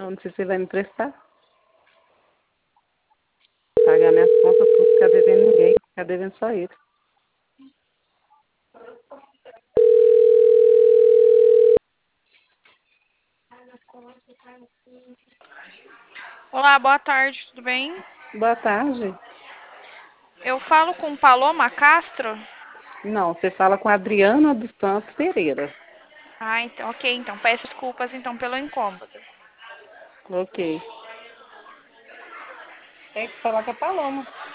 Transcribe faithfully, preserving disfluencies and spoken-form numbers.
Eu não sei se você vai me emprestar. Pagar minhas contas, tudo, ficar devendo ninguém, ficar devendo só ele. Olá, boa tarde, tudo bem? Boa tarde. Eu falo com Paloma Castro? Não, você fala com a Adriana dos Santos Pereira. Ah, então, ok, então peço desculpas então pelo incômodo. Ok. Tem que falar com a Paloma.